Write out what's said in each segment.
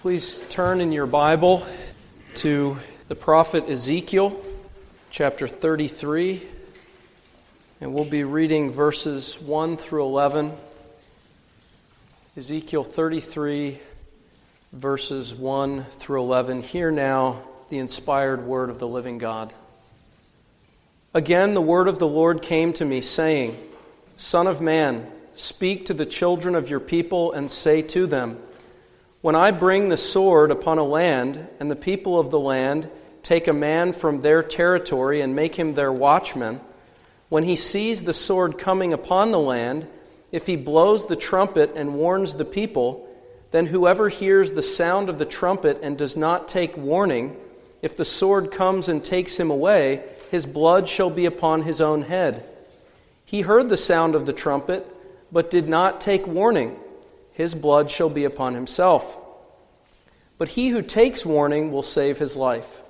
Please turn in your Bible to the prophet Ezekiel, chapter 33, and we'll be reading verses 1 through 11. Ezekiel 33, verses 1 through 11. Hear now the inspired word of the living God. Again, the word of the Lord came to me, saying, Son of man, speak to the children of your people and say to them, when I bring the sword upon a land, and the people of the land take a man from their territory and make him their watchman, when he sees the sword coming upon the land, if he blows the trumpet and warns the people, then whoever hears the sound of the trumpet and does not take warning, if the sword comes and takes him away, his blood shall be upon his own head. He heard the sound of the trumpet, but did not take warning. His blood shall be upon himself. But he who takes warning will save his life.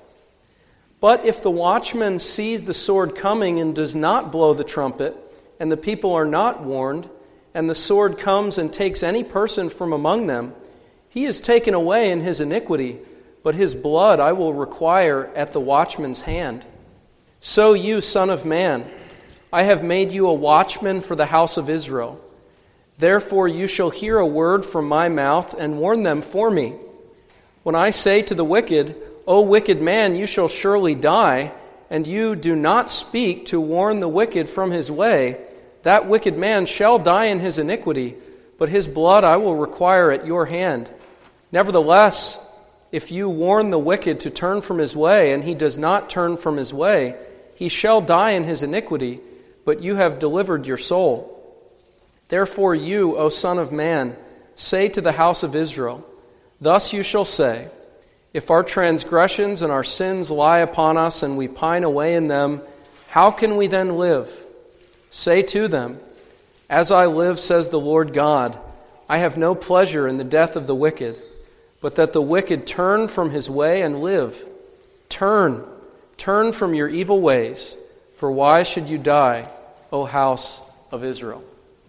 But if the watchman sees the sword coming and does not blow the trumpet, and the people are not warned, and the sword comes and takes any person from among them, he is taken away in his iniquity, but his blood I will require at the watchman's hand. So you, son of man, I have made you a watchman for the house of Israel. Therefore you shall hear a word from my mouth and warn them for me. When I say to the wicked, O wicked man, you shall surely die, and you do not speak to warn the wicked from his way, that wicked man shall die in his iniquity, but his blood I will require at your hand. Nevertheless, if you warn the wicked to turn from his way, and he does not turn from his way, he shall die in his iniquity, but you have delivered your soul. Therefore you, O Son of man, say to the house of Israel, thus you shall say, if our transgressions and our sins lie upon us and we pine away in them, how can we then live? Say to them, as I live, says the Lord God, I have no pleasure in the death of the wicked, but that the wicked turn from his way and live. Turn from your evil ways, for why should you die, O house of Israel?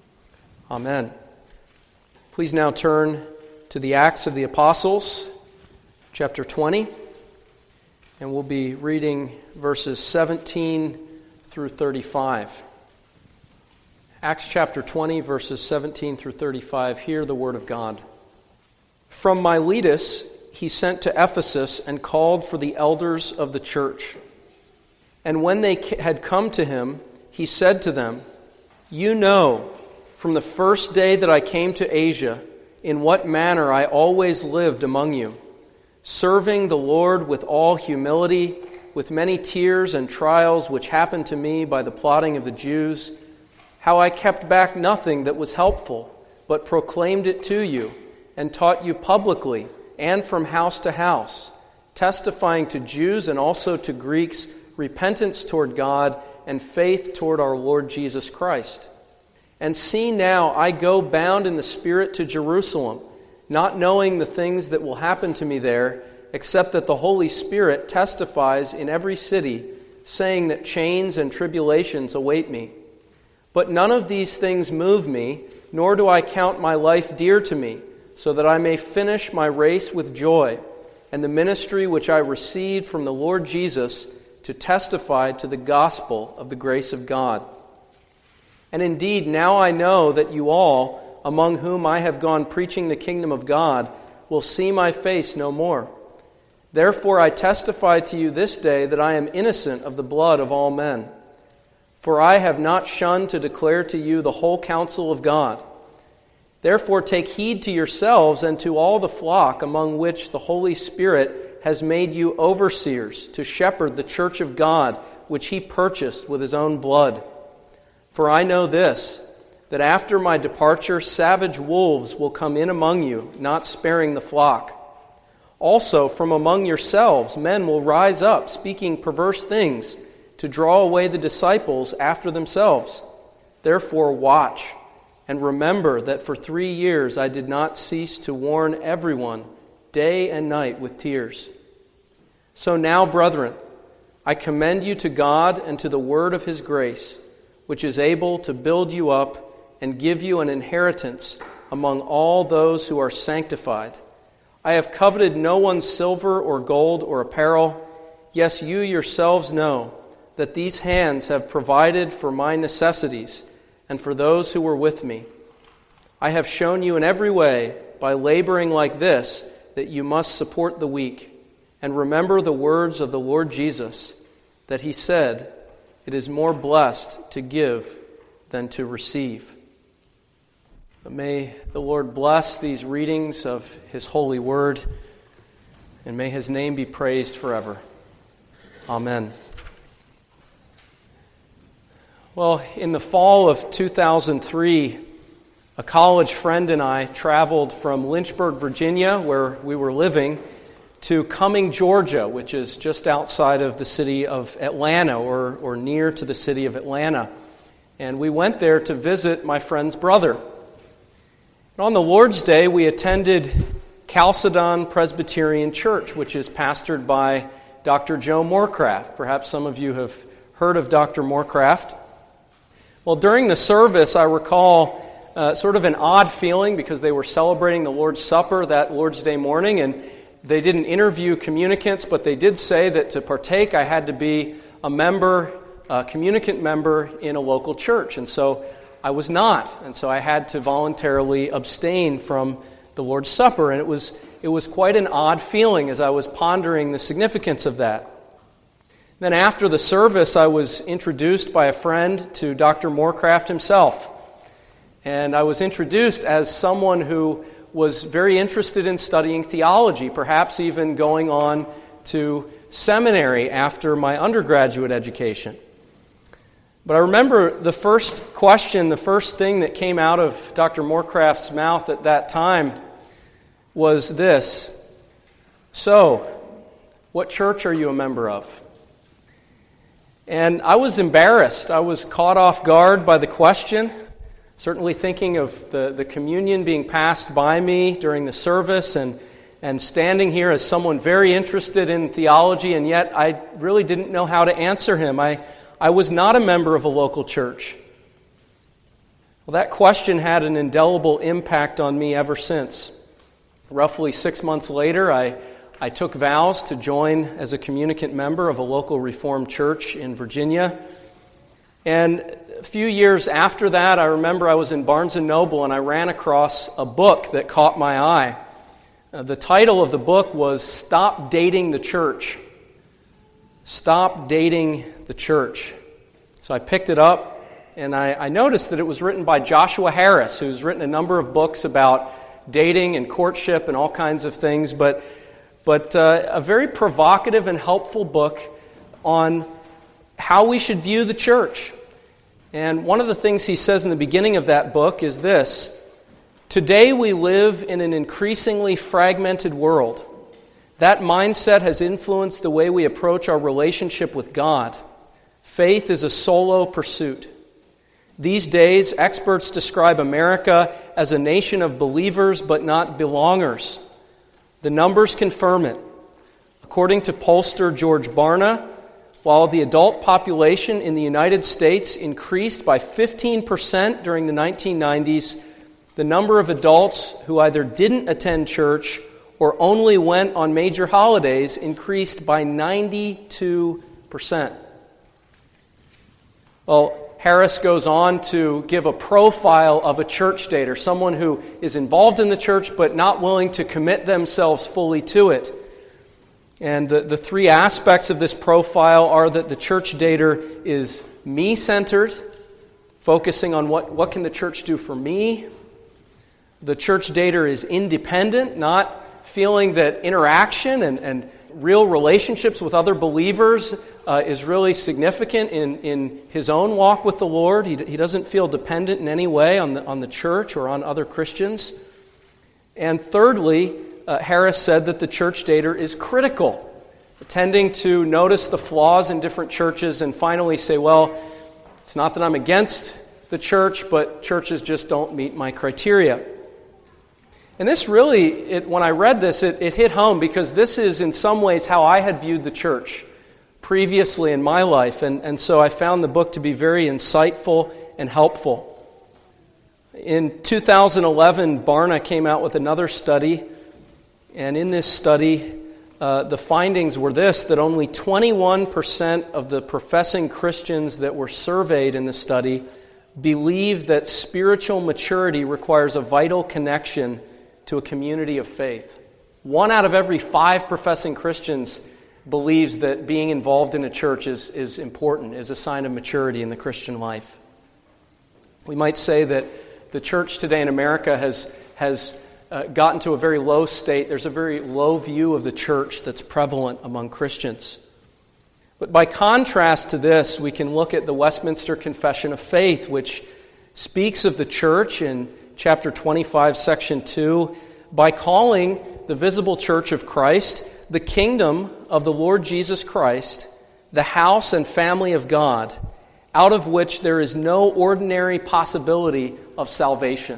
Amen. Please now turn to the Acts of the Apostles, chapter 20, and we'll be reading verses 17 through 35. Acts chapter 20, verses 17 through 35. Hear the word of God. From Miletus he sent to Ephesus and called for the elders of the church. And when they had come to him, he said to them, you know, from the first day that I came to Asia, in what manner I always lived among you, serving the Lord with all humility, with many tears and trials which happened to me by the plotting of the Jews, how I kept back nothing that was helpful, but proclaimed it to you, and taught you publicly and from house to house, testifying to Jews and also to Greeks repentance toward God and faith toward our Lord Jesus Christ. And see now, I go bound in the Spirit to Jerusalem, not knowing the things that will happen to me there, except that the Holy Spirit testifies in every city, saying that chains and tribulations await me. But none of these things move me, nor do I count my life dear to me, so that I may finish my race with joy, and the ministry which I received from the Lord Jesus to testify to the gospel of the grace of God. And indeed, now I know that you all, among whom I have gone preaching the kingdom of God, will see my face no more. Therefore I testify to you this day that I am innocent of the blood of all men. For I have not shunned to declare to you the whole counsel of God. Therefore take heed to yourselves and to all the flock among which the Holy Spirit has made you overseers to shepherd the church of God, which he purchased with his own blood. For I know this, that after my departure savage wolves will come in among you, not sparing the flock. Also from among yourselves men will rise up, speaking perverse things, to draw away the disciples after themselves. Therefore watch, and remember that for 3 years I did not cease to warn everyone, day and night with tears. So now, brethren, I commend you to God and to the word of his grace, which is able to build you up and give you an inheritance among all those who are sanctified, I have coveted no one's silver or gold or apparel. Yes, you yourselves know that these hands have provided for my necessities and for those who were with me. I have shown you in every way, by laboring like this, that you must support the weak. And remember the words of the Lord Jesus, that he said, it is more blessed to give than to receive. But may the Lord bless these readings of his holy word, and may his name be praised forever. Amen. Well, in the fall of 2003, a college friend and I traveled from Lynchburg, Virginia, where we were living, to Cumming, Georgia, which is just outside of the city of Atlanta, or near to the city of Atlanta. And we went there to visit my friend's brother. And on the Lord's Day, we attended Chalcedon Presbyterian Church, which is pastored by Dr. Joe Morecraft. Perhaps some of you have heard of Dr. Morecraft. Well, during the service, I recall sort of an odd feeling because they were celebrating the Lord's Supper that Lord's Day morning, and they didn't interview communicants, but they did say that to partake, I had to be a member, a communicant member in a local church. And so I was not. And so I had to voluntarily abstain from the Lord's Supper. And it was quite an odd feeling as I was pondering the significance of that. Then after the service, I was introduced by a friend to Dr. Morecraft himself. And I was introduced as someone who was very interested in studying theology, perhaps even going on to seminary after my undergraduate education. But I remember the first question, the first thing that came out of Dr. Morecraft's mouth at that time was this: so, what church are you a member of? And I was embarrassed. I was caught off guard by the question. Certainly thinking of the communion being passed by me during the service and standing here as someone very interested in theology, and yet I really didn't know how to answer him. I was not a member of a local church. Well, that question had an indelible impact on me ever since. Roughly 6 months later, I took vows to join as a communicant member of a local Reformed church in Virginia. And a few years after that, I remember I was in Barnes & Noble and I ran across a book that caught my eye. The title of the book was Stop Dating the Church. Stop Dating the Church. So I picked it up and I noticed that it was written by Joshua Harris, who's written a number of books about dating and courtship and all kinds of things, but a very provocative and helpful book on how we should view the church. And one of the things he says in the beginning of that book is this: today we live in an increasingly fragmented world. That mindset has influenced the way we approach our relationship with God. Faith is a solo pursuit. These days, experts describe America as a nation of believers but not belongers. The numbers confirm it. According to pollster George Barna, while the adult population in the United States increased by 15% during the 1990s, the number of adults who either didn't attend church or only went on major holidays increased by 92%. Well, Harris goes on to give a profile of a church dater, someone who is involved in the church but not willing to commit themselves fully to it. And the three aspects of this profile are that the church dater is me-centered, focusing on what can the church do for me. The church dater is independent, not feeling that interaction and real relationships with other believers is really significant in his own walk with the Lord. He doesn't feel dependent in any way on the church or on other Christians. And thirdly, Harris said that the church dater is critical, tending to notice the flaws in different churches and finally say, well, it's not that I'm against the church, but churches just don't meet my criteria. And this really, when I read this, it hit home because this is in some ways how I had viewed the church previously in my life. And so I found the book to be very insightful and helpful. In 2011, Barna came out with another study And in this study, the findings were that only 21% of the professing Christians that were surveyed in the study believe that spiritual maturity requires a vital connection to a community of faith. 1 out of every 5 professing Christians believes that being involved in a church is important, is a sign of maturity in the Christian life. We might say that the church today in America has gotten to a very low state. There's a very low view of the church that's prevalent among Christians. But by contrast to this, we can look at the Westminster Confession of Faith, which speaks of the church in chapter 25, section 2, by calling the visible church of Christ the kingdom of the Lord Jesus Christ, the house and family of God, out of which there is no ordinary possibility of salvation.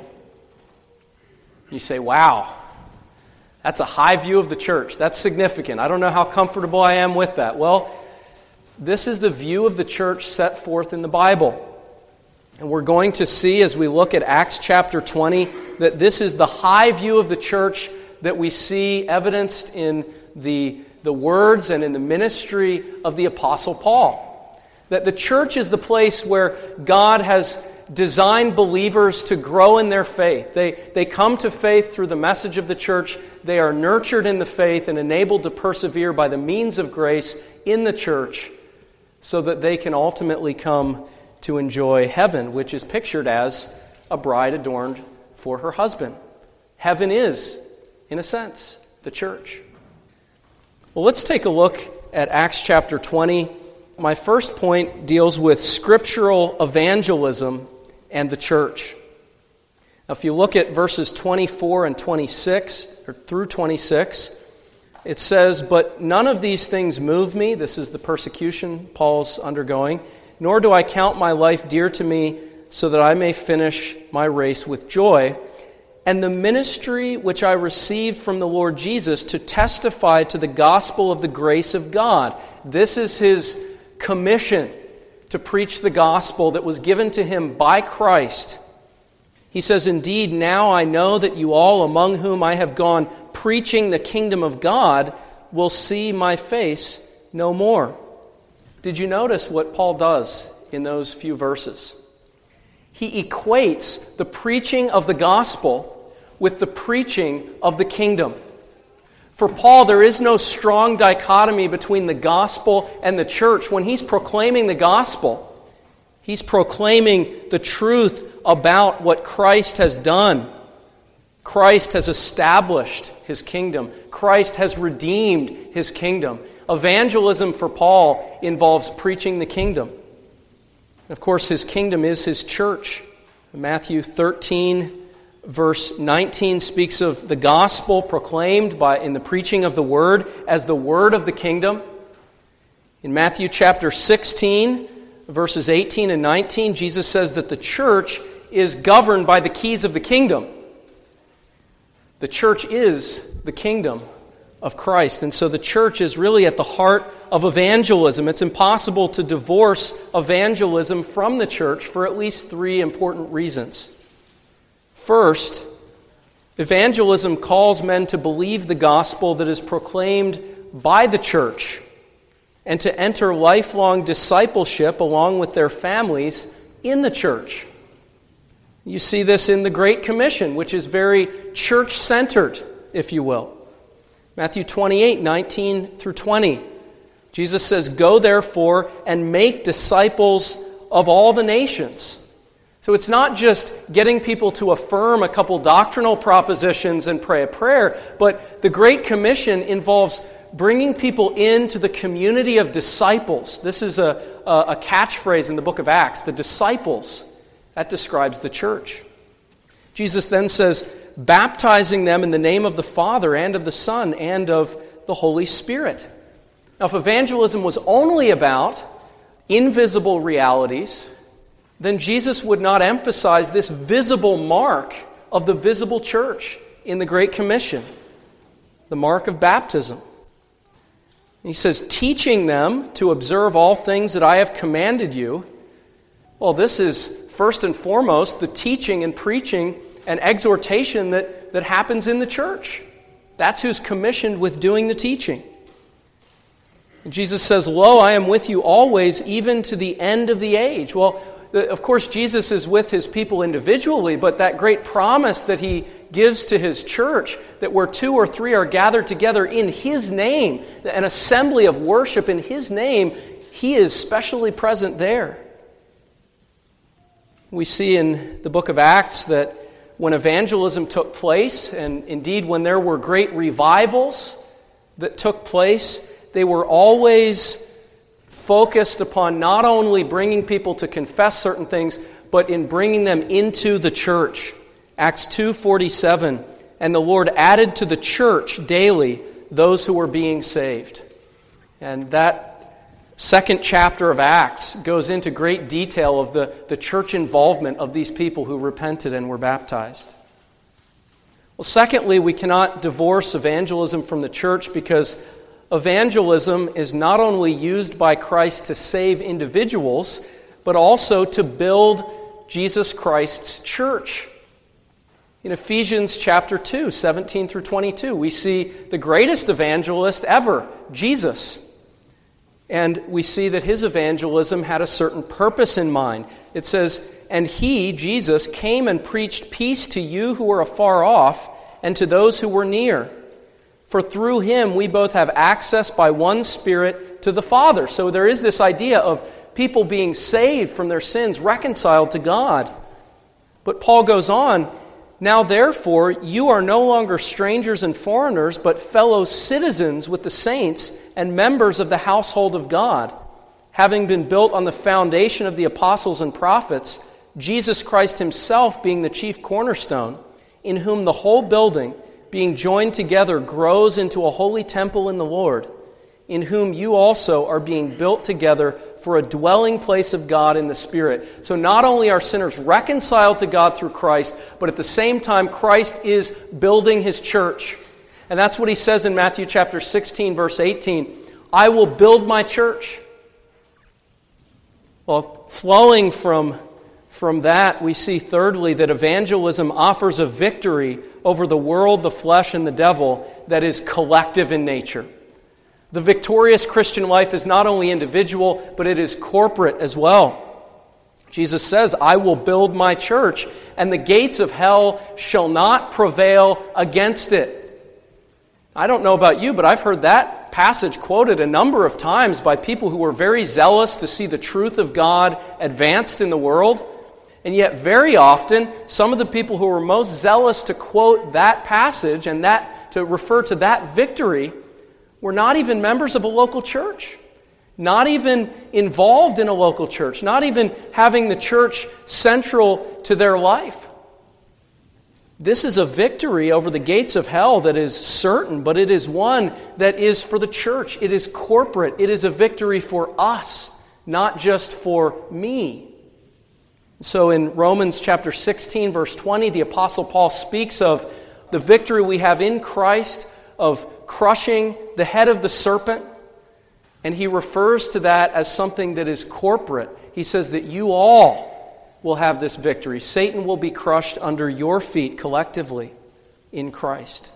You say, wow, that's a high view of the church. That's significant. I don't know how comfortable I am with that. Well, this is the view of the church set forth in the Bible. And we're going to see as we look at Acts chapter 20 that this is the high view of the church that we see evidenced in the words and in the ministry of the Apostle Paul. That the church is the place where God has designed believers to grow in their faith. They come to faith through the message of the church. They are nurtured in the faith and enabled to persevere by the means of grace in the church so that they can ultimately come to enjoy heaven, which is pictured as a bride adorned for her husband. Heaven is, in a sense, the church. Well, let's take a look at Acts chapter 20. My first point deals with scriptural evangelism and the church. Now, if you look at verses 24 and 26, or through 26, it says, "But none of these things move me," this is the persecution Paul's undergoing, "nor do I count my life dear to me, so that I may finish my race with joy, and the ministry which I received from the Lord Jesus to testify to the gospel of the grace of God." This is his commission, to preach the gospel that was given to him by Christ. He says, "Indeed, now I know that you all among whom I have gone preaching the kingdom of God will see my face no more." Did you notice what Paul does in those few verses? He equates the preaching of the gospel with the preaching of the kingdom. For Paul, there is no strong dichotomy between the gospel and the church. When he's proclaiming the gospel, he's proclaiming the truth about what Christ has done. Christ has established his kingdom. Christ has redeemed his kingdom. Evangelism for Paul involves preaching the kingdom. Of course, his kingdom is his church. Matthew 13, verse 19 speaks of the gospel proclaimed in the preaching of the word as the word of the kingdom. In Matthew chapter 16, verses 18 and 19, Jesus says that the church is governed by the keys of the kingdom. The church is the kingdom of Christ. And so the church is really at the heart of evangelism. It's impossible to divorce evangelism from the church for at least 3 important reasons. First, evangelism calls men to believe the gospel that is proclaimed by the church and to enter lifelong discipleship along with their families in the church. You see this in the Great Commission, which is very church-centered, if you will. Matthew 28, 19 through 20. Jesus says, "Go therefore and make disciples of all the nations." So it's not just getting people to affirm a couple doctrinal propositions and pray a prayer, but the Great Commission involves bringing people into the community of disciples. This is a catchphrase in the book of Acts, the disciples. That describes the church. Jesus then says, baptizing them in the name of the Father and of the Son and of the Holy Spirit. Now, if evangelism was only about invisible realities, then Jesus would not emphasize this visible mark of the visible church in the Great Commission, the mark of baptism. He says, teaching them to observe all things that I have commanded you. Well, this is first and foremost the teaching and preaching and exhortation that happens in the church. That's who's commissioned with doing the teaching. And Jesus says, "Lo, I am with you always, even to the end of the age." Well, of course, Jesus is with his people individually, but that great promise that he gives to his church, that where 2 or 3 are gathered together in his name, an assembly of worship in his name, he is specially present there. We see in the book of Acts that when evangelism took place, and indeed when there were great revivals that took place, they were always focused upon not only bringing people to confess certain things, but in bringing them into the church. Acts 2:47, "And the Lord added to the church daily those who were being saved." And that second chapter of Acts goes into great detail of the church involvement of these people who repented and were baptized. Well, secondly, we cannot divorce evangelism from the church, because evangelism is not only used by Christ to save individuals, but also to build Jesus Christ's church. In Ephesians chapter 2, 17 through 22, we see the greatest evangelist ever, Jesus. And we see that his evangelism had a certain purpose in mind. It says, "And he, Jesus, came and preached peace to you who were afar off, and to those who were near. For through him we both have access by one Spirit to the Father." So there is this idea of people being saved from their sins, reconciled to God. But Paul goes on, "Now therefore you are no longer strangers and foreigners, but fellow citizens with the saints and members of the household of God, having been built on the foundation of the apostles and prophets, Jesus Christ himself being the chief cornerstone, in whom the whole building, being joined together, grows into a holy temple in the Lord, in whom you also are being built together for a dwelling place of God in the Spirit." So not only are sinners reconciled to God through Christ, but at the same time Christ is building his church. And that's what he says in Matthew chapter 16, verse 18, "I will build my church." Well, flowing from that, we see thirdly that evangelism offers a victory over the world, the flesh, and the devil that is collective in nature. The victorious Christian life is not only individual, but it is corporate as well. Jesus says, "I will build my church, and the gates of hell shall not prevail against it." I don't know about you, but I've heard that passage quoted a number of times by people who were very zealous to see the truth of God advanced in the world. And yet very often, some of the people who were most zealous to quote that passage and that to refer to that victory were not even members of a local church, not even involved in a local church, not even having the church central to their life. This is a victory over the gates of hell that is certain, but it is one that is for the church. It is corporate. It is a victory for us, not just for me. So in Romans chapter 16, verse 20, the Apostle Paul speaks of the victory we have in Christ of crushing the head of the serpent, and he refers to that as something that is corporate. He says that you all will have this victory. Satan will be crushed under your feet collectively in Christ.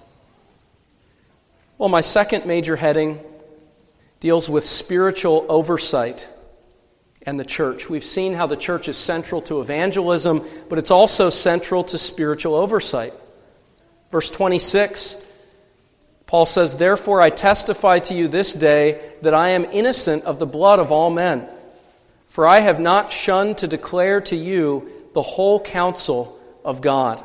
Well, my second major heading deals with spiritual oversight and the church. We've seen how the church is central to evangelism, but it's also central to spiritual oversight. Verse 26, Paul says, "Therefore I testify to you this day that I am innocent of the blood of all men. For I have not shunned to declare to you the whole counsel of God."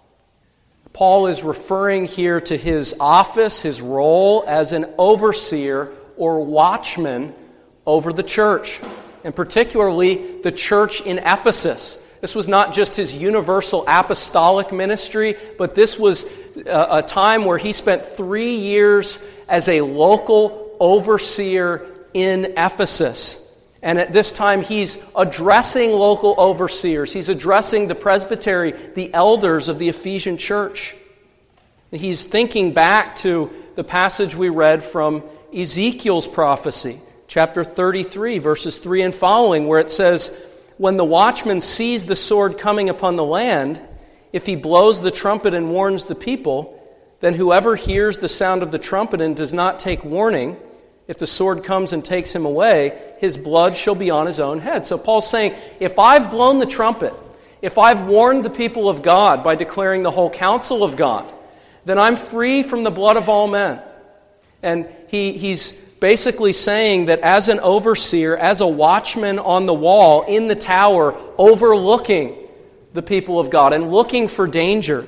Paul is referring here to his office, his role as an overseer or watchman over the church, and particularly the church in Ephesus. This was not just his universal apostolic ministry, but this was a time where he spent 3 years as a local overseer in Ephesus. And at this time, he's addressing local overseers. He's addressing the presbytery, the elders of the Ephesian church. He's thinking back to the passage we read from Ezekiel's prophecy, chapter 33, verses 3 and following, where it says, "When the watchman sees the sword coming upon the land, if he blows the trumpet and warns the people, Then whoever hears the sound of the trumpet and does not take warning, if the sword comes and takes him away, his blood shall be on his own head. So Paul's saying, if I've blown the trumpet, if I've warned the people of God by declaring the whole counsel of God, then I'm free from the blood of all men. And he's basically saying that as an overseer, as a watchman on the wall in the tower, overlooking the people of God and looking for danger,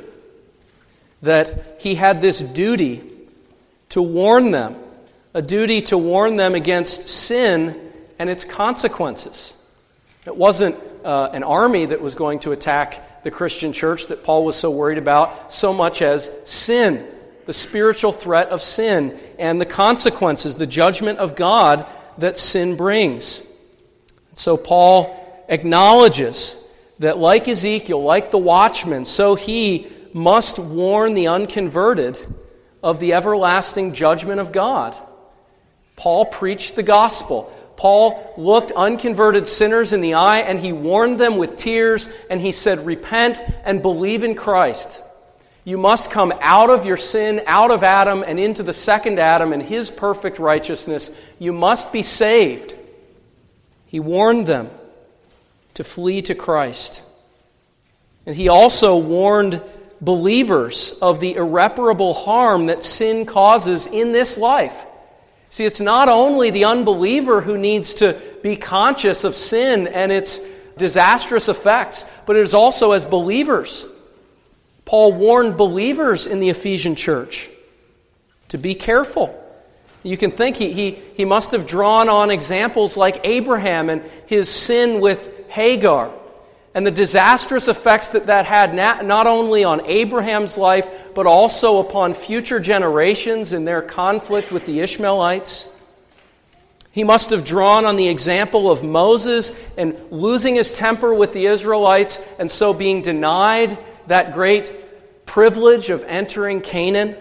that he had this duty to warn them, a duty to warn them against sin and its consequences. It wasn't an army that was going to attack the Christian church that Paul was so worried about, so much as sin, the spiritual threat of sin, and the consequences, the judgment of God that sin brings. So Paul acknowledges that like Ezekiel, like the watchman, so he must warn the unconverted of the everlasting judgment of God. Paul preached the gospel. Paul looked unconverted sinners in the eye and he warned them with tears and he said, repent and believe in Christ. You must come out of your sin, out of Adam and into the second Adam and his perfect righteousness. You must be saved. He warned them to flee to Christ. And he also warned believers of the irreparable harm that sin causes in this life. See, it's not only the unbeliever who needs to be conscious of sin and its disastrous effects, but it is also as believers. Paul warned believers in the Ephesian church to be careful. You can think he must have drawn on examples like Abraham and his sin with Hagar, and the disastrous effects that had not only on Abraham's life, but also upon future generations in their conflict with the Ishmaelites. He must have drawn on the example of Moses and losing his temper with the Israelites, and so being denied that great privilege of entering Canaan.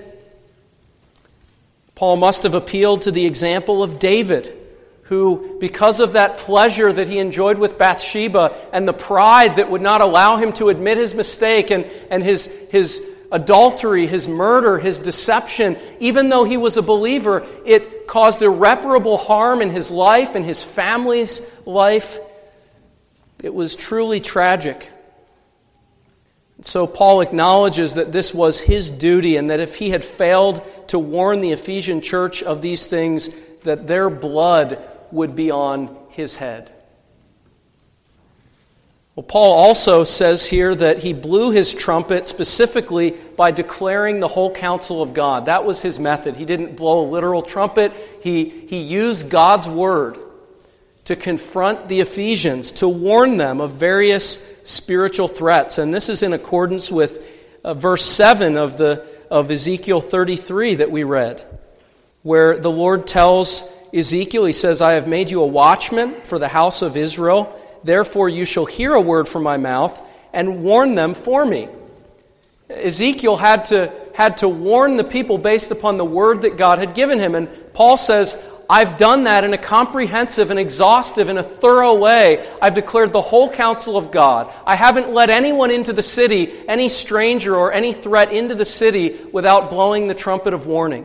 Paul must have appealed to the example of David, who, because of that pleasure that he enjoyed with Bathsheba and the pride that would not allow him to admit his mistake and his adultery, his murder, his deception, even though he was a believer, it caused irreparable harm in his life and his family's life. It was truly tragic. So Paul acknowledges that this was his duty and that if he had failed to warn the Ephesian church of these things, that their blood would be on his head. Well, Paul also says here that he blew his trumpet specifically by declaring the whole counsel of God. That was his method. He didn't blow a literal trumpet. He used God's word to confront the Ephesians, to warn them of various spiritual threats. And this is in accordance with verse 7 of Ezekiel 33 that we read, where the Lord tells Ezekiel, he says, I have made you a watchman for the house of Israel. Therefore you shall hear a word from my mouth and warn them for me. Ezekiel had to warn the people based upon the word that God had given him. And Paul says, I've done that in a comprehensive and exhaustive and a thorough way. I've declared the whole counsel of God. I haven't let anyone into the city, any stranger or any threat into the city without blowing the trumpet of warning.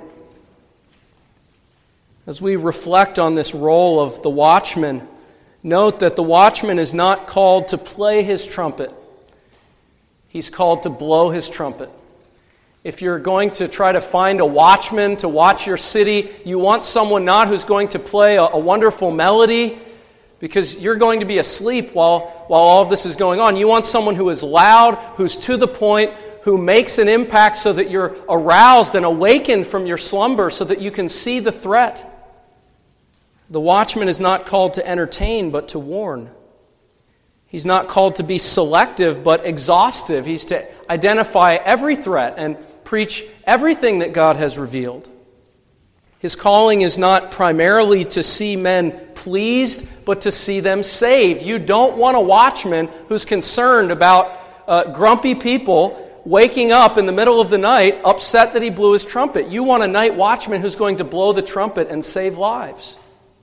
As we reflect on this role of the watchman, note that the watchman is not called to play his trumpet. He's called to blow his trumpet. If you're going to try to find a watchman to watch your city, you want someone not who's going to play a wonderful melody, because you're going to be asleep while all of this is going on. You want someone who is loud, who's to the point, who makes an impact so that you're aroused and awakened from your slumber so that you can see the threat. The watchman is not called to entertain, but to warn. He's not called to be selective, but exhaustive. He's to identify every threat and preach everything that God has revealed. His calling is not primarily to see men pleased, but to see them saved. You don't want a watchman who's concerned about grumpy people waking up in the middle of the night, upset that he blew his trumpet. You want a night watchman who's going to blow the trumpet and save lives.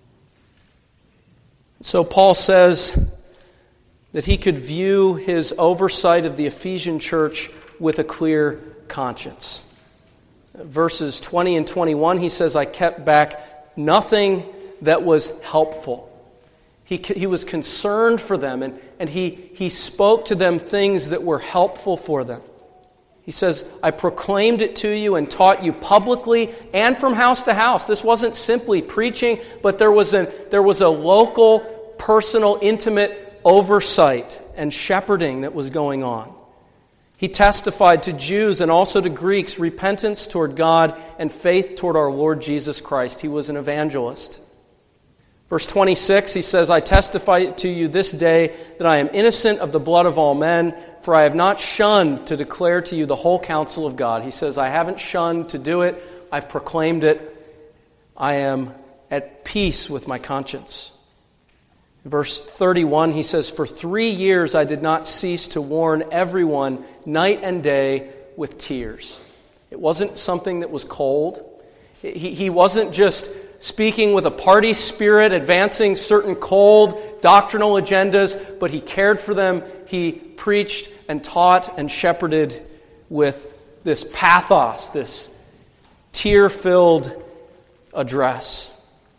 So Paul says that he could view his oversight of the Ephesian church with a clear conscience. Verses 20 and 21, he says, I kept back nothing that was helpful. He was concerned for them, and he spoke to them things that were helpful for them. He says, I proclaimed it to you and taught you publicly and from house to house. This wasn't simply preaching, but there was a local, personal, intimate oversight and shepherding that was going on. He testified to Jews and also to Greeks repentance toward God and faith toward our Lord Jesus Christ. He was an evangelist. Verse 26, he says, I testify to you this day that I am innocent of the blood of all men, for I have not shunned to declare to you the whole counsel of God. He says, I haven't shunned to do it. I've proclaimed it. I am at peace with my conscience. Verse 31, he says, for 3 years I did not cease to warn everyone night and day with tears. It wasn't something that was cold. He wasn't just speaking with a party spirit, advancing certain cold doctrinal agendas, but he cared for them. He preached and taught and shepherded with this pathos, this tear-filled address.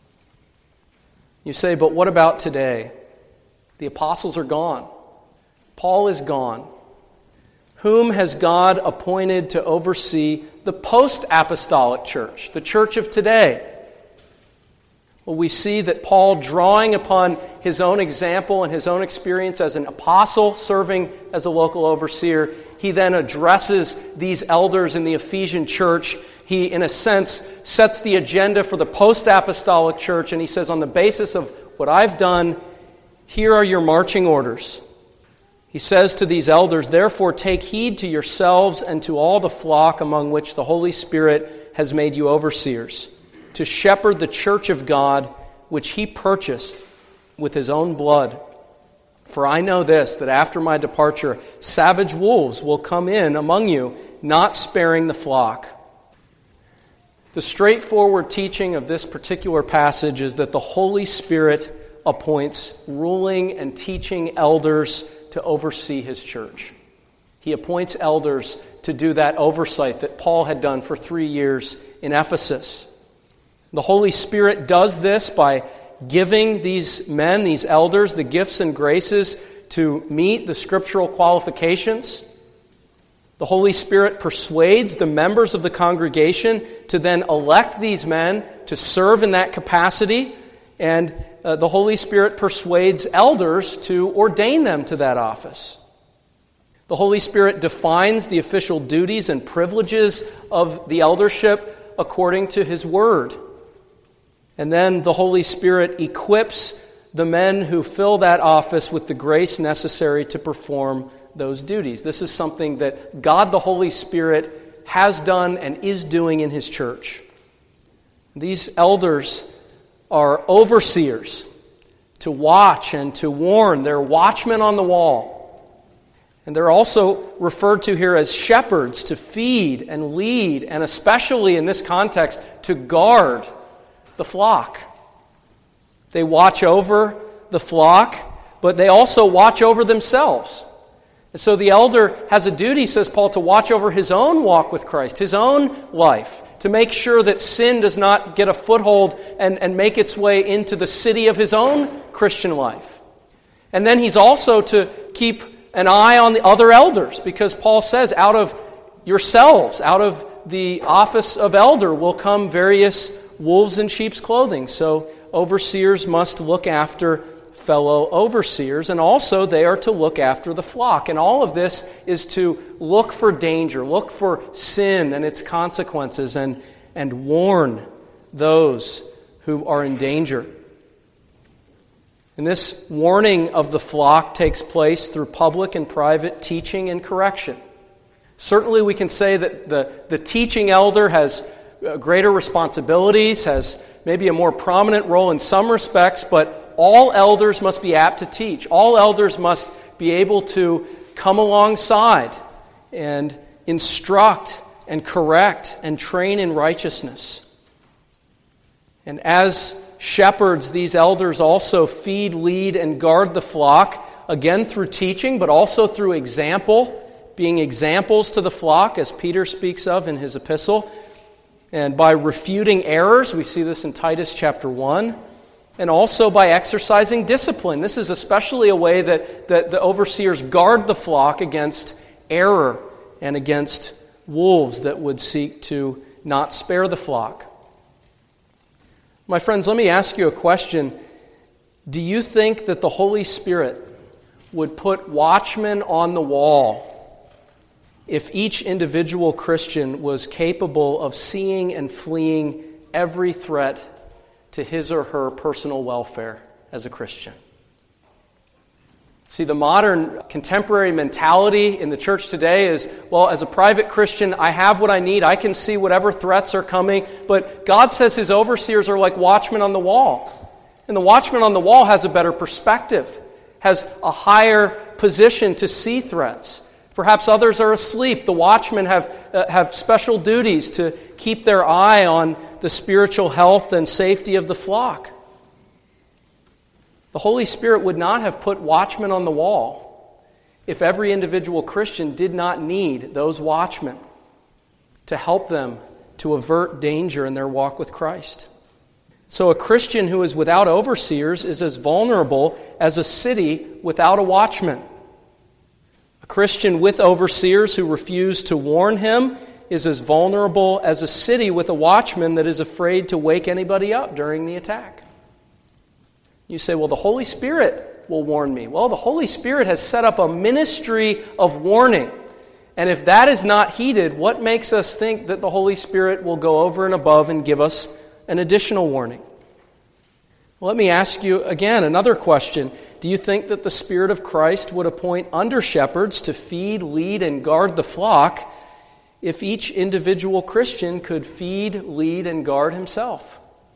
You say, but what about today? The apostles are gone. Paul is gone. Whom has God appointed to oversee the post-apostolic church, the church of today? Well, we see that Paul, drawing upon his own example and his own experience as an apostle serving as a local overseer, he then addresses these elders in the Ephesian church. He, in a sense, sets the agenda for the post-apostolic church, and he says, on the basis of what I've done, here are your marching orders. He says to these elders, therefore take heed to yourselves and to all the flock among which the Holy Spirit has made you overseers, to shepherd the church of God, which he purchased with his own blood. For I know this, that after my departure, savage wolves will come in among you, not sparing the flock. The straightforward teaching of this particular passage is that the Holy Spirit appoints ruling and teaching elders to oversee his church. He appoints elders to do that oversight that Paul had done for 3 years in Ephesus. The Holy Spirit does this by giving these men, these elders, the gifts and graces to meet the scriptural qualifications. The Holy Spirit persuades the members of the congregation to then elect these men to serve in that capacity, and the Holy Spirit persuades elders to ordain them to that office. The Holy Spirit defines the official duties and privileges of the eldership according to His Word. And then the Holy Spirit equips the men who fill that office with the grace necessary to perform those duties. This is something that God the Holy Spirit has done and is doing in His church. These elders are overseers to watch and to warn. They're watchmen on the wall. And they're also referred to here as shepherds, to feed and lead, and especially in this context, to guard the flock. They watch over the flock, but they also watch over themselves. And so the elder has a duty, says Paul, to watch over his own walk with Christ, his own life, to make sure that sin does not get a foothold and make its way into the city of his own Christian life. And then he's also to keep an eye on the other elders, because Paul says, out of yourselves, out of the office of elder will come various wolves in sheep's clothing. So overseers must look after fellow overseers, and also they are to look after the flock. And all of this is to look for danger, look for sin and its consequences, and warn those who are in danger. And this warning of the flock takes place through public and private teaching and correction. Certainly we can say that the teaching elder has greater responsibilities, has maybe a more prominent role in some respects, but all elders must be apt to teach. All elders must be able to come alongside and instruct and correct and train in righteousness. And as shepherds, these elders also feed, lead, and guard the flock, again through teaching, but also through example, being examples to the flock, as Peter speaks of in his epistle. And by refuting errors, we see this in Titus chapter 1, and also by exercising discipline. This is especially a way that the overseers guard the flock against error and against wolves that would seek to not spare the flock. My friends, let me ask you a question. Do you think that the Holy Spirit would put watchmen on the wall if each individual Christian was capable of seeing and fleeing every threat to his or her personal welfare as a Christian? See, the modern contemporary mentality in the church today is, well, as a private Christian, I have what I need. I can see whatever threats are coming. But God says His overseers are like watchmen on the wall. And the watchman on the wall has a better perspective, has a higher position to see threats. Perhaps others are asleep. The watchmen have special duties to keep their eye on the spiritual health and safety of the flock. The Holy Spirit would not have put watchmen on the wall if every individual Christian did not need those watchmen to help them to avert danger in their walk with Christ. So a Christian who is without overseers is as vulnerable as a city without a watchman. A Christian with overseers who refuse to warn him is as vulnerable as a city with a watchman that is afraid to wake anybody up during the attack. You say, well, the Holy Spirit will warn me. Well, the Holy Spirit has set up a ministry of warning. And if that is not heeded, what makes us think that the Holy Spirit will go over and above and give us an additional warning? Let me ask you again another question. Do you think that the Spirit of Christ would appoint under-shepherds to feed, lead, and guard the flock if each individual Christian could feed, lead, and guard himself?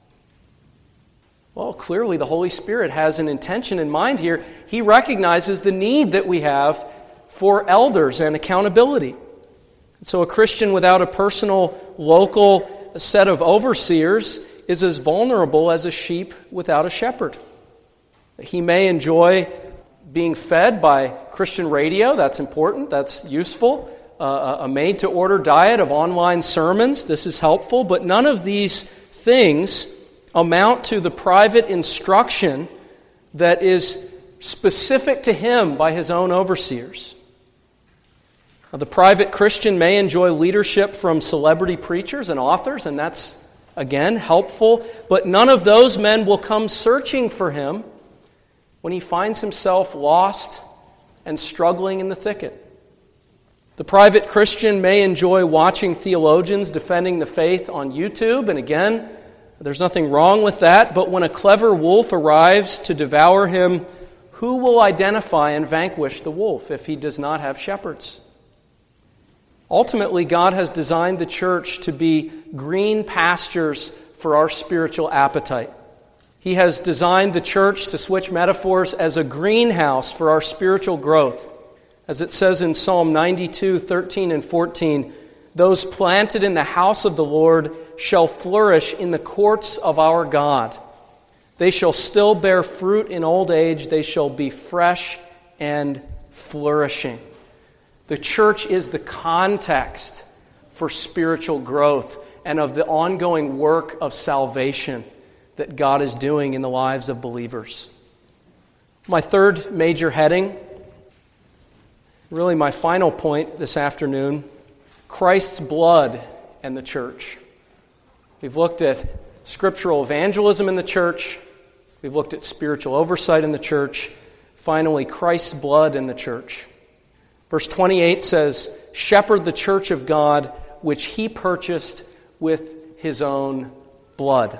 Well, clearly the Holy Spirit has an intention in mind here. He recognizes the need that we have for elders and accountability. So a Christian without a personal, local set of overseers is as vulnerable as a sheep without a shepherd. He may enjoy being fed by Christian radio. That's important. That's useful. A made-to-order diet of online sermons. This is helpful. But none of these things amount to the private instruction that is specific to him by his own overseers. Now, the private Christian may enjoy leadership from celebrity preachers and authors, and that's, again, helpful. But none of those men will come searching for him when he finds himself lost and struggling in the thicket. The private Christian may enjoy watching theologians defending the faith on YouTube, and again, there's nothing wrong with that, but when a clever wolf arrives to devour him, who will identify and vanquish the wolf if he does not have shepherds? Ultimately, God has designed the church to be green pastures for our spiritual appetite. He has designed the church, to switch metaphors, as a greenhouse for our spiritual growth. As it says in Psalm 92, 13 and 14, "Those planted in the house of the Lord shall flourish in the courts of our God. They shall still bear fruit in old age. They shall be fresh and flourishing." The church is the context for spiritual growth and of the ongoing work of salvation that God is doing in the lives of believers. My third major heading, really my final point this afternoon, Christ's blood and the church. We've looked at scriptural evangelism in the church. We've looked at spiritual oversight in the church. Finally, Christ's blood in the church. Verse 28 says, "Shepherd the church of God, which He purchased with His own blood."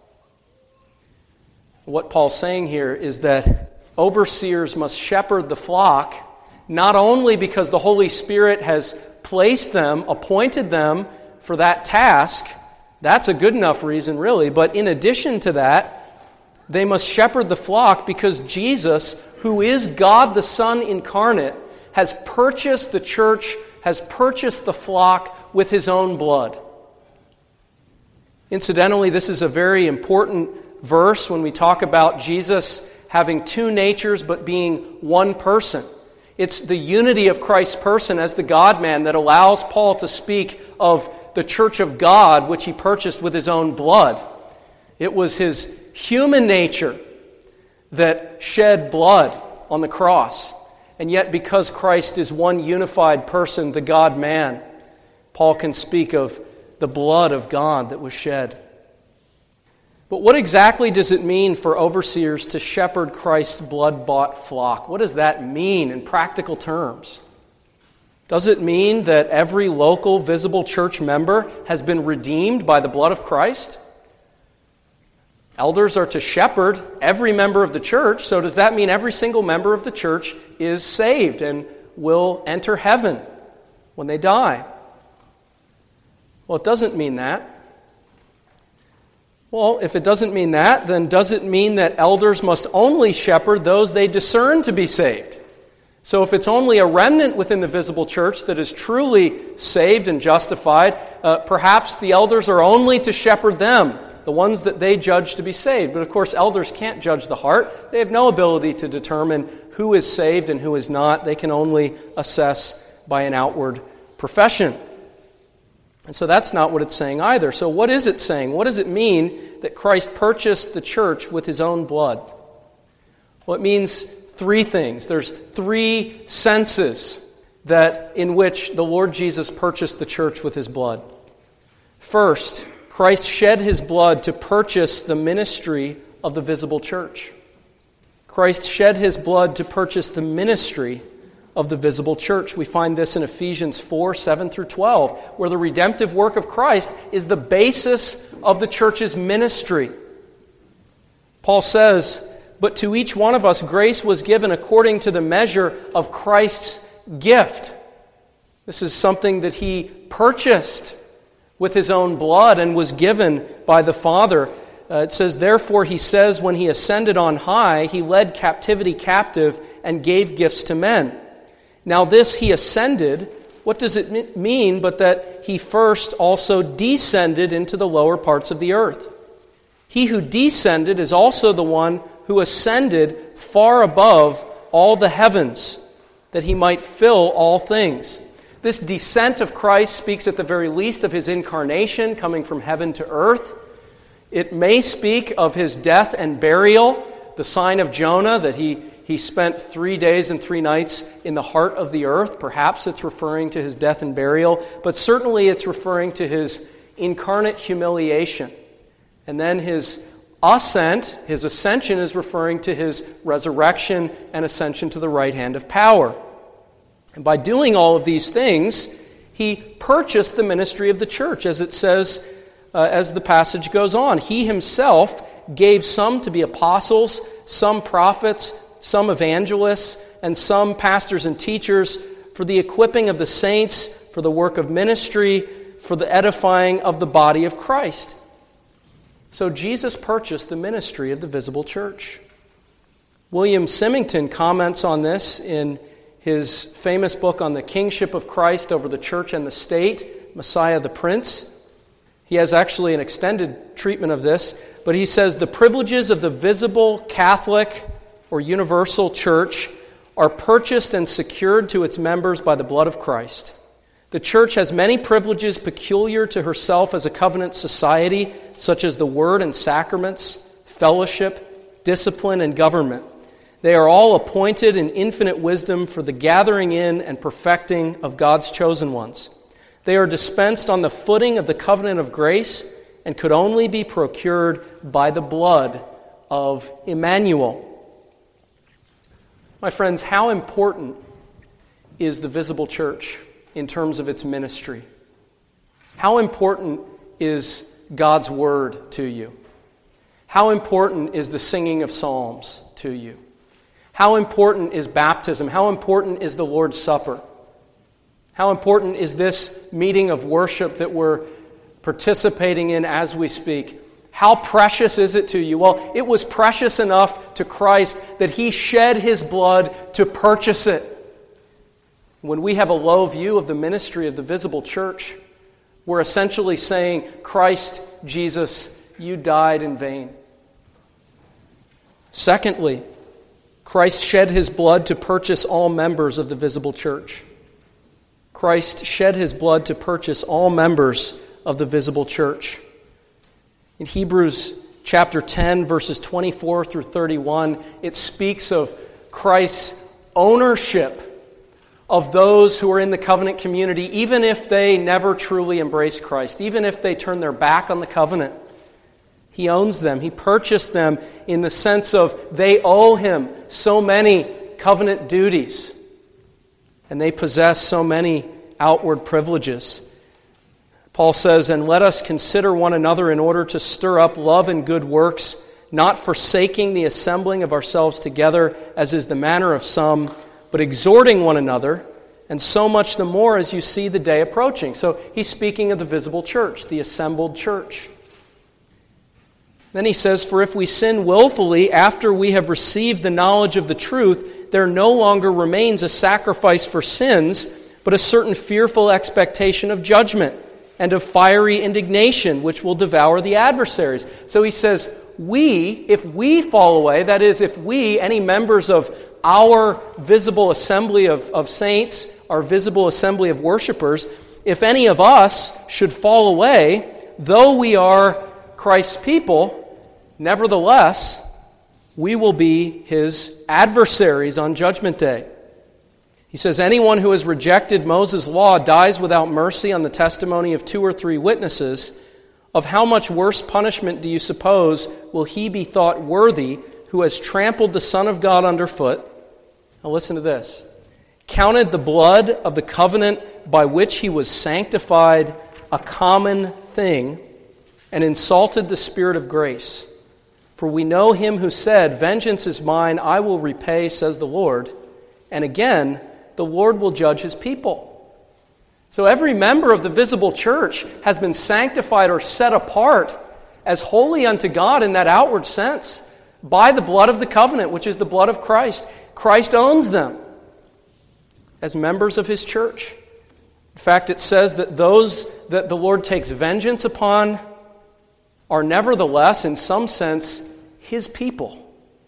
What Paul's saying here is that overseers must shepherd the flock, not only because the Holy Spirit has placed them, appointed them for that task. That's a good enough reason, really. But in addition to that, they must shepherd the flock because Jesus, who is God the Son incarnate, has purchased the church, has purchased the flock with His own blood. Incidentally, this is a very important verse when we talk about Jesus having two natures but being one person. It's the unity of Christ's person as the God-man that allows Paul to speak of the church of God, which he purchased with his own blood. It was his human nature that shed blood on the cross. And yet, because Christ is one unified person, the God-man, Paul can speak of the blood of God that was shed. But what exactly does it mean for overseers to shepherd Christ's blood-bought flock? What does that mean in practical terms? Does it mean that every local visible church member has been redeemed by the blood of Christ? Elders are to shepherd every member of the church, so does that mean every single member of the church is saved and will enter heaven when they die? Well, it doesn't mean that. Well, if it doesn't mean that, then does it mean that elders must only shepherd those they discern to be saved? So if it's only a remnant within the visible church that is truly saved and justified, perhaps the elders are only to shepherd them, the ones that they judge to be saved. But of course, elders can't judge the heart. They have no ability to determine who is saved and who is not. They can only assess by an outward profession. And so that's not what it's saying either. So what is it saying? What does it mean that Christ purchased the church with his own blood? Well, it means three things. There's three senses in which the Lord Jesus purchased the church with his blood. First, Christ shed his blood to purchase the ministry of the visible church. Christ shed his blood to purchase the ministry of the visible church. We find this in Ephesians 4, 7 through 12, where the redemptive work of Christ is the basis of the church's ministry. Paul says, "But to each one of us grace was given according to the measure of Christ's gift." This is something that he purchased with his own blood and was given by the Father. It says, "Therefore he says, when he ascended on high, he led captivity captive and gave gifts to men. Now this he ascended, what does it mean but that he first also descended into the lower parts of the earth? He who descended is also the one who ascended far above all the heavens, that he might fill all things." This descent of Christ speaks at the very least of his incarnation, coming from heaven to earth. It may speak of his death and burial, the sign of Jonah, that he spent 3 days and 3 nights in the heart of the earth. Perhaps it's referring to his death and burial, but certainly it's referring to his incarnate humiliation. And then his ascent, his ascension, is referring to his resurrection and ascension to the right hand of power. And by doing all of these things, he purchased the ministry of the church, as it says, as the passage goes on. He himself gave some to be apostles, some prophets, some evangelists, and some pastors and teachers for the equipping of the saints, for the work of ministry, for the edifying of the body of Christ. So Jesus purchased the ministry of the visible church. William Symington comments on this in his famous book on the kingship of Christ over the church and the state, Messiah the Prince. He has actually an extended treatment of this, but he says, "The privileges of the visible Catholic or universal church are purchased and secured to its members by the blood of Christ. The church has many privileges peculiar to herself as a covenant society, such as the word and sacraments, fellowship, discipline, and government. They are all appointed in infinite wisdom for the gathering in and perfecting of God's chosen ones. They are dispensed on the footing of the covenant of grace and could only be procured by the blood of Emmanuel." My friends, how important is the visible church in terms of its ministry? How important is God's word to you? How important is the singing of psalms to you? How important is baptism? How important is the Lord's Supper? How important is this meeting of worship that we're participating in as we speak? How precious is it to you? Well, it was precious enough to Christ that he shed his blood to purchase it. When we have a low view of the ministry of the visible church, we're essentially saying, "Christ Jesus, you died in vain." Secondly, Christ shed his blood to purchase all members of the visible church. Christ shed his blood to purchase all members of the visible church. In Hebrews chapter 10, verses 24 through 31, it speaks of Christ's ownership of those who are in the covenant community, even if they never truly embrace Christ, even if they turn their back on the covenant. He owns them. He purchased them in the sense of they owe him so many covenant duties, and they possess so many outward privileges. Paul says, "And let us consider one another in order to stir up love and good works, not forsaking the assembling of ourselves together, as is the manner of some, but exhorting one another, and so much the more as you see the day approaching." So he's speaking of the visible church, the assembled church. Then he says, "For if we sin willfully after we have received the knowledge of the truth, there no longer remains a sacrifice for sins, but a certain fearful expectation of judgment and of fiery indignation, which will devour the adversaries." So he says, if we fall away, that is, if we, any members of our visible assembly of saints, our visible assembly of worshipers, if any of us should fall away, though we are Christ's people, nevertheless, we will be his adversaries on Judgment Day. He says, "Anyone who has rejected Moses' law dies without mercy on the testimony of 2 or 3 witnesses. Of how much worse punishment do you suppose will he be thought worthy who has trampled the Son of God underfoot?" Now listen to this. "Counted the blood of the covenant by which he was sanctified a common thing, and insulted the Spirit of grace. For we know him who said, 'Vengeance is mine, I will repay, says the Lord.' And again, the Lord will judge his people." So every member of the visible church has been sanctified or set apart as holy unto God in that outward sense by the blood of the covenant, which is the blood of Christ. Christ owns them as members of his church. In fact, it says that those that the Lord takes vengeance upon are nevertheless, in some sense, his people.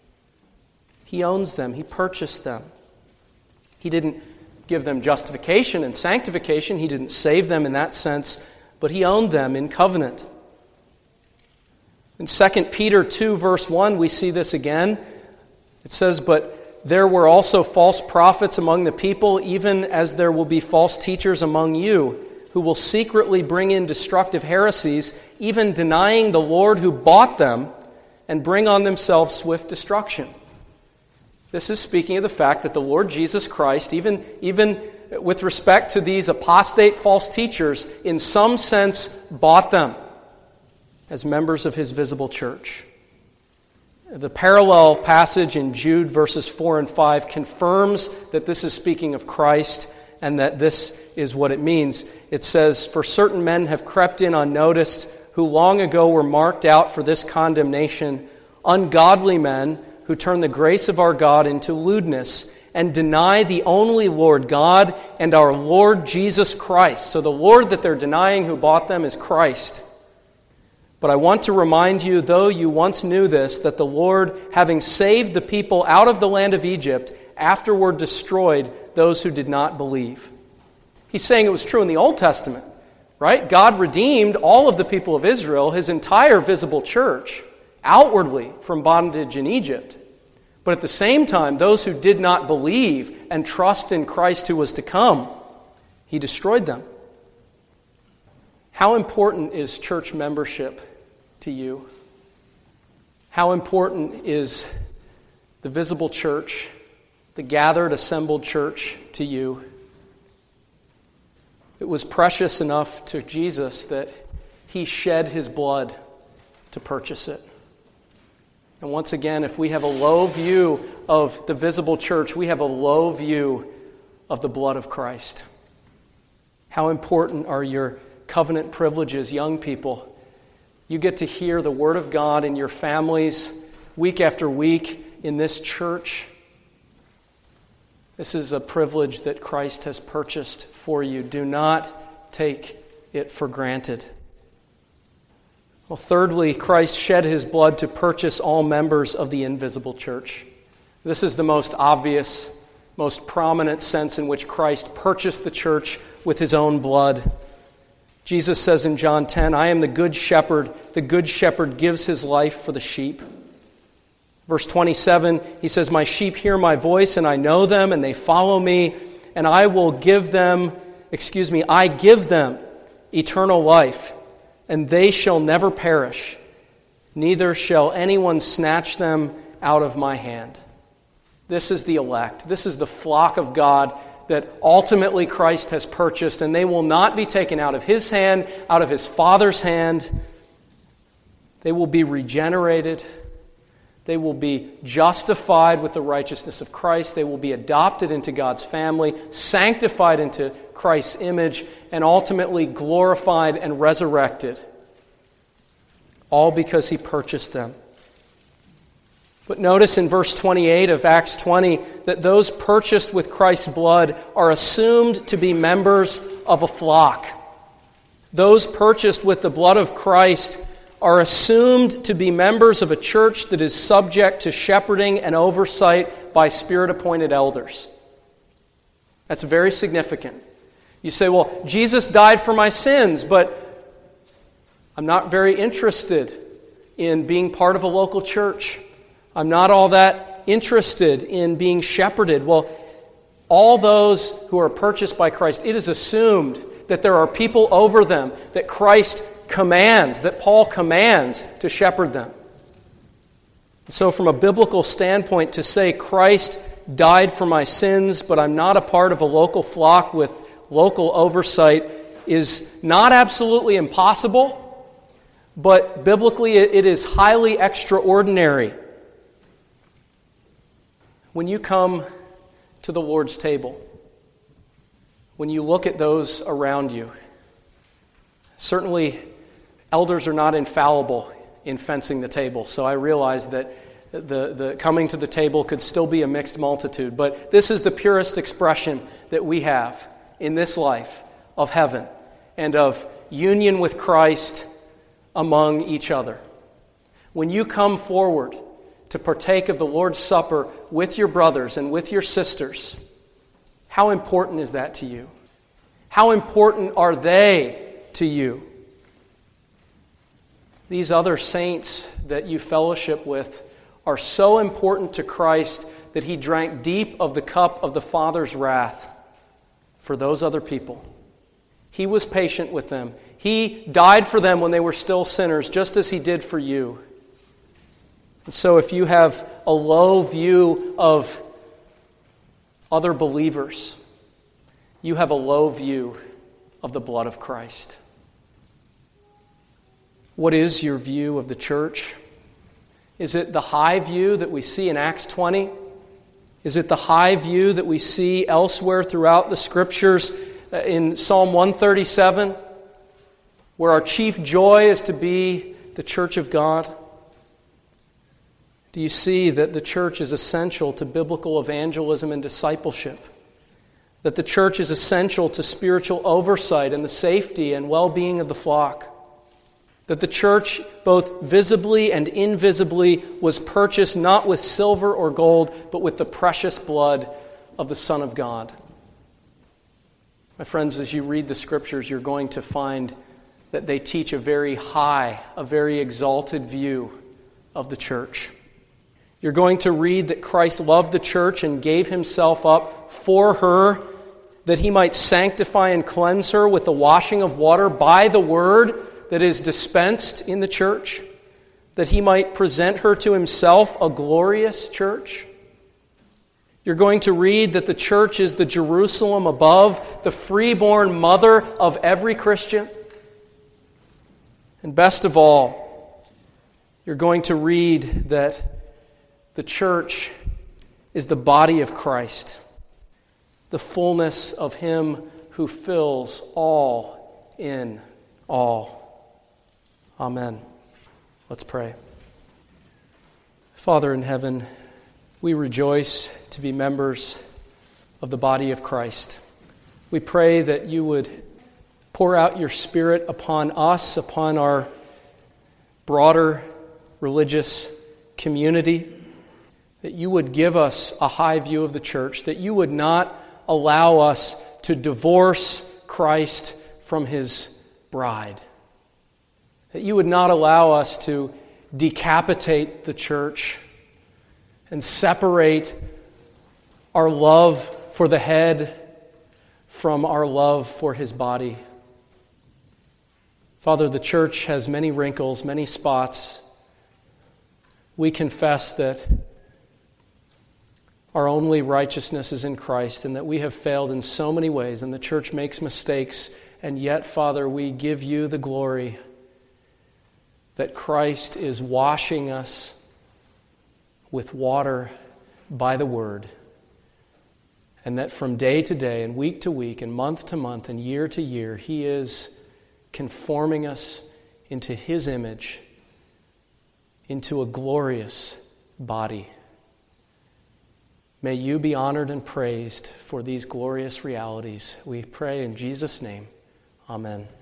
He owns them. He purchased them. He didn't give them justification and sanctification. He didn't save them in that sense, but he owned them in covenant. In 2 Peter 2, verse 1, we see this again. It says, "But there were also false prophets among the people, even as there will be false teachers among you, who will secretly bring in destructive heresies, even denying the Lord who bought them, and bring on themselves swift destruction." This is speaking of the fact that the Lord Jesus Christ, even with respect to these apostate false teachers, in some sense bought them as members of his visible church. The parallel passage in Jude verses 4 and 5 confirms that this is speaking of Christ and that this is what it means. It says, "For certain men have crept in unnoticed, who long ago were marked out for this condemnation, ungodly men who turn the grace of our God into lewdness and deny the only Lord God and our Lord Jesus Christ." So the Lord that they're denying who bought them is Christ. "But I want to remind you, though you once knew this, that the Lord, having saved the people out of the land of Egypt, afterward destroyed those who did not believe." He's saying it was true in the Old Testament, right? God redeemed all of the people of Israel, his entire visible church, outwardly from bondage in Egypt. But at the same time, those who did not believe and trust in Christ who was to come, he destroyed them. How important is church membership to you? How important is the visible church, the gathered, assembled church to you? It was precious enough to Jesus that he shed his blood to purchase it. And once again, if we have a low view of the visible church, we have a low view of the blood of Christ. How important are your covenant privileges, young people? You get to hear the Word of God in your families week after week in this church. This is a privilege that Christ has purchased for you. Do not take it for granted. Well, thirdly, Christ shed his blood to purchase all members of the invisible church. This is the most obvious, most prominent sense in which Christ purchased the church with his own blood. Jesus says in John 10, I am the good shepherd. The good shepherd gives his life for the sheep. Verse 27, he says, my sheep hear my voice, and I know them, and they follow me, and I give them eternal life, and they shall never perish, neither shall anyone snatch them out of my hand. This is the elect. This is the flock of God that ultimately Christ has purchased, and they will not be taken out of his hand, out of his Father's hand. They will be regenerated. They will be justified with the righteousness of Christ. They will be adopted into God's family, sanctified into Christ's image, and ultimately glorified and resurrected. All because he purchased them. But notice in verse 28 of Acts 20 that those purchased with Christ's blood are assumed to be members of a flock. Those purchased with the blood of Christ are assumed to be members of a church that is subject to shepherding and oversight by Spirit-appointed elders. That's very significant. You say, well, Jesus died for my sins, but I'm not very interested in being part of a local church. I'm not all that interested in being shepherded. Well, all those who are purchased by Christ, it is assumed that there are people over them that Christ commands, that Paul commands to shepherd them. So from a biblical standpoint, to say Christ died for my sins, but I'm not a part of a local flock with local oversight is not absolutely impossible, but biblically it is highly extraordinary. When you come to the Lord's table, when you look at those around you, certainly elders are not infallible in fencing the table, so I realize that the coming to the table could still be a mixed multitude, but this is the purest expression that we have in this life of heaven and of union with Christ among each other. When you come forward to partake of the Lord's Supper with your brothers and with your sisters, how important is that to you? How important are they to you? These other saints that you fellowship with are so important to Christ that he drank deep of the cup of the Father's wrath for those other people. He was patient with them. He died for them when they were still sinners, just as he did for you. And so if you have a low view of other believers, you have a low view of the blood of Christ. What is your view of the church? Is it the high view that we see in Acts 20? Is it the high view that we see elsewhere throughout the Scriptures in Psalm 137, where our chief joy is to be the church of God? Do you see that the church is essential to biblical evangelism and discipleship? That the church is essential to spiritual oversight and the safety and well-being of the flock? That the church, both visibly and invisibly, was purchased not with silver or gold, but with the precious blood of the Son of God? My friends, as you read the Scriptures, you're going to find that they teach a very high, a very exalted view of the church. You're going to read that Christ loved the church and gave himself up for her, that he might sanctify and cleanse her with the washing of water by the word that is dispensed in the church, that he might present her to himself a glorious church. You're going to read that the church is the Jerusalem above, the freeborn mother of every Christian. And best of all, you're going to read that the church is the body of Christ, the fullness of him who fills all in all. Amen. Let's pray. Father in heaven, we rejoice to be members of the body of Christ. We pray that you would pour out your Spirit upon us, upon our broader religious community, that you would give us a high view of the church, that you would not allow us to divorce Christ from his bride, that you would not allow us to decapitate the church and separate our love for the head from our love for his body. Father, the church has many wrinkles, many spots. We confess that our only righteousness is in Christ and that we have failed in so many ways, and the church makes mistakes, and yet, Father, we give you the glory that Christ is washing us with water by the Word, and that from day to day and week to week and month to month and year to year, he is conforming us into his image, into a glorious body. May you be honored and praised for these glorious realities. We pray in Jesus' name. Amen.